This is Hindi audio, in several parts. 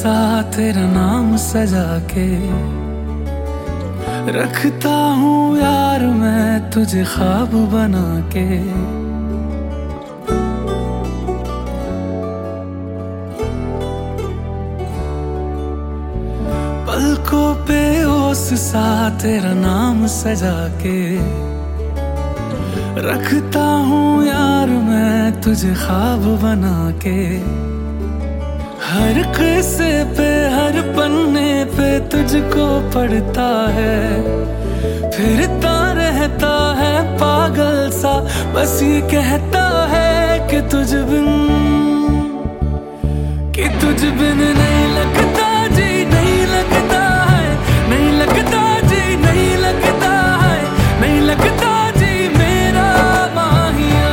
सा तेरा नाम सजा के रखता हूँ यार मैं तुझे ख्वाब बना के। पलकों पे ओस सा तेरा नाम सजा के रखता हूँ यार मैं तुझे ख्वाब बना के। हर किस्से पे हर पन्ने पे तुझको पढ़ता है, फिरता रहता है पागल सा, बस ये कहता है कि तुझ बिन नहीं लगता जी, नहीं लगता है, नहीं लगता जी, नहीं लगता है, नहीं लगता जी मेरा माहिया,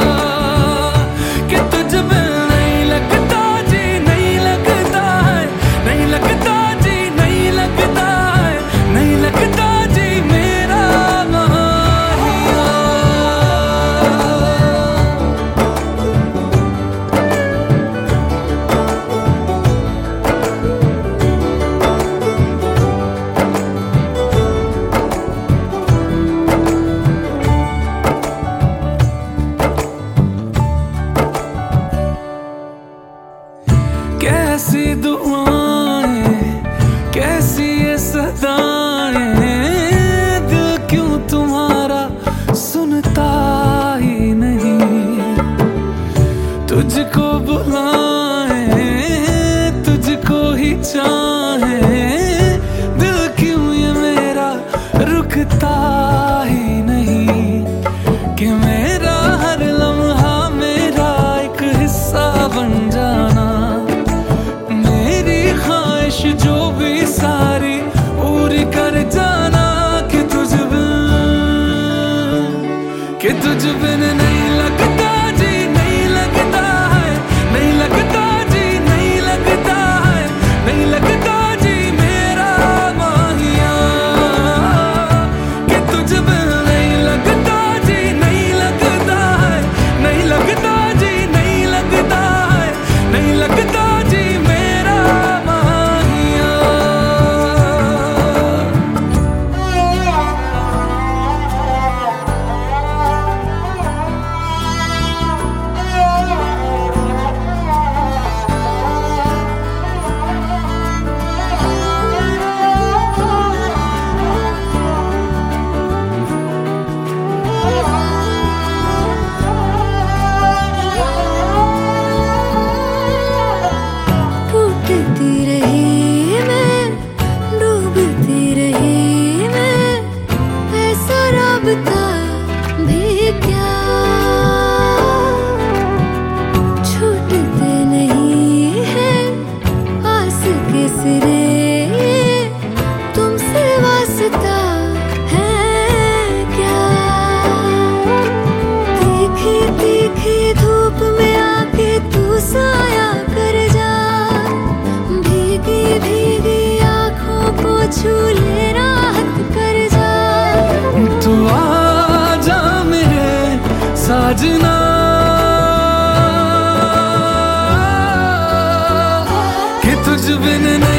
कि तुझ बिन नहीं लगता जी, नहीं लगता है, नहीं लगता जी, नहीं लगता है, नहीं लगता जी मेरा माहिया। कैसी दुआएं कैसी ये सदाएं, दिल क्यों तुम्हारा सुनता ही नहीं। तुझको बुलाए तुझको ही चाहे, दिल क्यों ये मेरा रुकता ही नहीं। कि मेरा हर लम्हा मेरा एक हिस्सा बन जाना, जो भी सारी पूरी कर जाना। कि तुझ बिन नहीं लगता जी, नहीं लगता है, नहीं लगता जी, नहीं लगता है, नहीं लगता जी मेरा माहिया। कि तुझ बिन नहीं लगता जी, नहीं लगता है, नहीं लगता जी, नहीं लगता है, नहीं लगता जी मेरा भी क्या छूटते नहीं है आस के सिरे, तुमसे वास्ता है क्या। तीखी तीखी धूप में आके तू साया कर जा, भीगी भीगी आँखों को छू ले राहत कर जा। तू आजा मेरे साजना, कि तुझ बिन